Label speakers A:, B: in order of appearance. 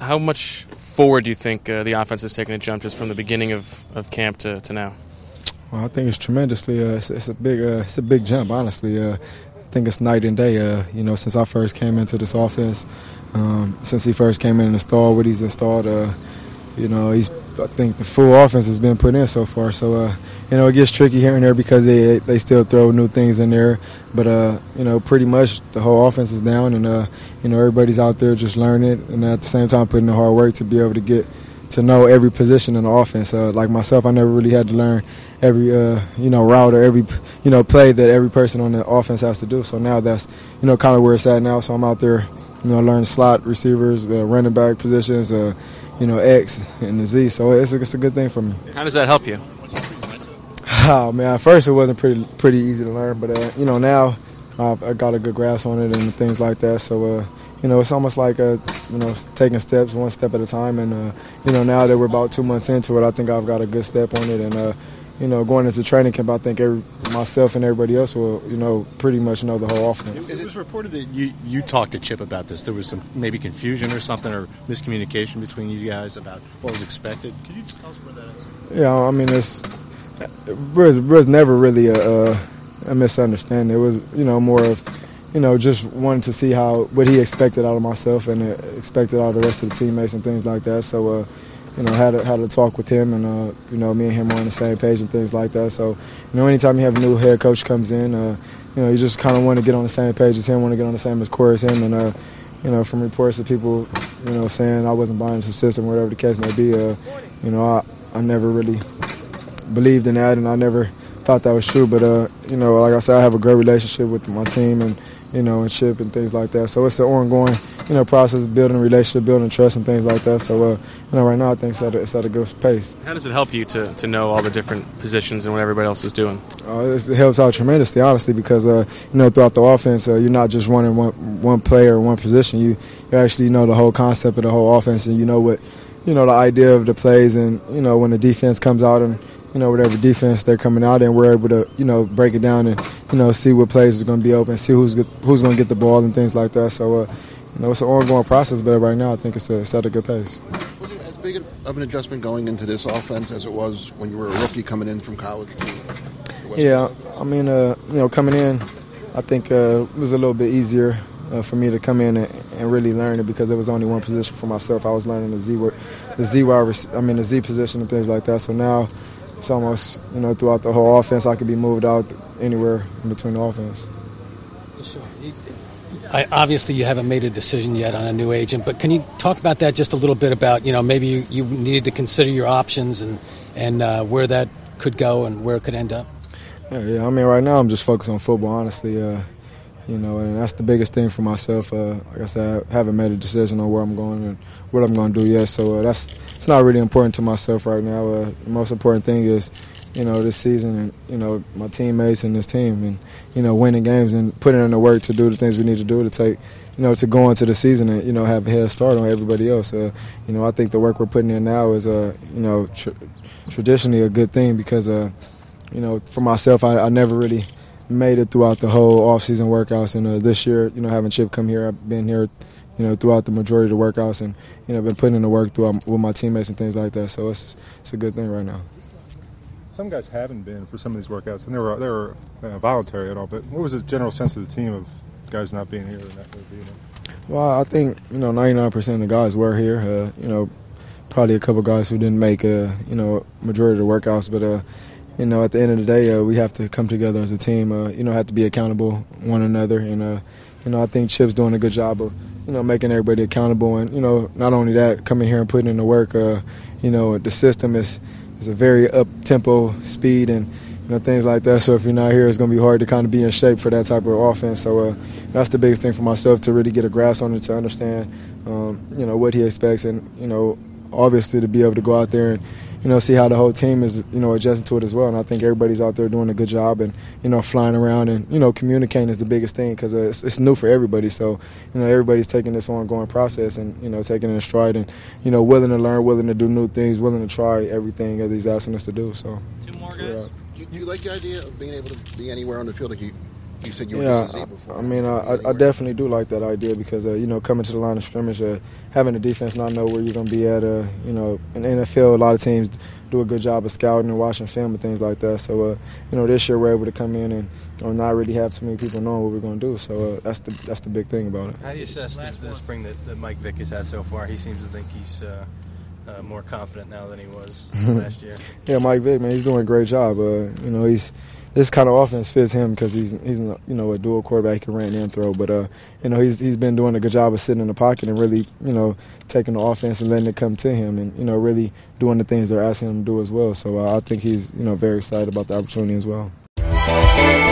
A: how much forward do you think the offense has taken a jump just from the beginning of camp to now?
B: Well, I think it's tremendously. It's a big jump, honestly. I think it's night and day. Since I first came into this offense, since he first came in and installed what he's installed, I think the full offense has been put in so far. So, it gets tricky here and there because they still throw new things in there. But, pretty much the whole offense is down and, everybody's out there just learning it and at the same time putting in the hard work to be able to get to know every position in the offense. Like myself, I never really had to learn every, route or every, play that every person on the offense has to do. So now that's, kind of where it's at now. So I'm out there, learning slot receivers, the running back positions, X and the Z. So it's a good thing for me.
A: How does that help you?
B: Oh, man, at first it wasn't pretty easy to learn. But, now I got a good grasp on it and things like that. So, it's almost like, taking steps one step at a time. And, now that we're about 2 months into it, I think I've got a good step on it. And, going into training camp, I think myself and everybody else will, pretty much know the whole offense.
C: It was reported that you talked to Chip about this. There was some maybe confusion or something or miscommunication between you guys about what was expected. Could you just tell us where that is?
B: Yeah, I mean, it was never really a misunderstanding. It was, more of, just wanting to see what he expected out of myself and expected out of the rest of the teammates and things like that. So, had a talk with him and, me and him were on the same page and things like that. So, anytime you have a new head coach comes in, you just kind of want to get on the same page as him, want to get on the same course as him. And, from reports of people, saying I wasn't buying his system, whatever the case may be, I never really believed in that and I never thought that was true. But, like I said, I have a great relationship with my team and, and Chip and things like that. So it's an ongoing, process of building a relationship, building trust and things like that. So, right now I think it's at a good pace.
A: How does it help you to know all the different positions and what everybody else is doing?
B: It helps out tremendously, honestly, because, throughout the offense, you're not just running one player or one position. You actually know the whole concept of the whole offense and what, the idea of the plays and, when the defense comes out and, whatever defense they're coming out in, we're able to, break it down and, see what plays is going to be open, see who's going to get the ball and things like that. So, it's an ongoing process, but right now I think it's at a good pace.
D: Was it as big of an adjustment going into this offense as it was when you were a rookie coming in from college?
B: Yeah, I mean, coming in, I think it was a little bit easier for me to come in and really learn it because there was only one position for myself. I was learning the Z position and things like that. So now it's almost, throughout the whole offense, I could be moved out anywhere in between the offense.
E: Obviously, you haven't made a decision yet on a new agent, but can you talk about that just a little bit about, maybe you needed to consider your options and where that could go and where it could end up?
B: Yeah. I mean, right now I'm just focused on football, honestly. And that's the biggest thing for myself. Like I said, I haven't made a decision on where I'm going and what I'm going to do yet. So it's not really important to myself right now. The most important thing is, this season and, my teammates and this team and, winning games and putting in the work to do the things we need to do to take, to go into the season and, have a head start on everybody else. I think the work we're putting in now is, traditionally a good thing because, for myself, I never really made it throughout the whole off-season workouts. And this year, having Chip come here, I've been here, throughout the majority of the workouts and, been putting in the work throughout with my teammates and things like that. So it's a good thing right now.
F: Some guys haven't been for some of these workouts, and they were voluntary at all. But what was the general sense of the team of guys not being here or not being here?
B: Well, I think 99% of the guys were here. Probably a couple guys who didn't make majority of the workouts, but at the end of the day, we have to come together as a team. Have to be accountable one another, and I think Chip's doing a good job of making everybody accountable, and not only that, coming here and putting in the work. The system is a very up-tempo speed and things like that. So if you're not here, it's going to be hard to kind of be in shape for that type of offense. So that's the biggest thing for myself, to really get a grasp on it, to understand, what he expects, and obviously to be able to go out there and see how the whole team is adjusting to it as well. And I think everybody's out there doing a good job and flying around and communicating is the biggest thing because it's new for everybody. So everybody's taking this ongoing process and taking it in stride and willing to learn, willing to do new things, willing to try everything that he's asking us to do. So
A: 2 more guys.
D: Do you like the idea of being able to be anywhere on the field? Like You said you were just a Z before.
B: I mean, I definitely do like that idea because, coming to the line of scrimmage, having the defense not know where you're going to be at, in the NFL, a lot of teams do a good job of scouting and watching film and things like that. So, this year we're able to come in and not really have too many people knowing what we're going to do. So that's the big thing about it.
G: How do you assess the spring that Mike Vick has had so far? He seems to think he's more confident now than he was last year.
B: Yeah, Mike Vick, man, he's doing a great job. This kind of offense fits him because he's a dual quarterback, he can run and throw. But he's been doing a good job of sitting in the pocket and really taking the offense and letting it come to him and really doing the things they're asking him to do as well. So I think he's very excited about the opportunity as well.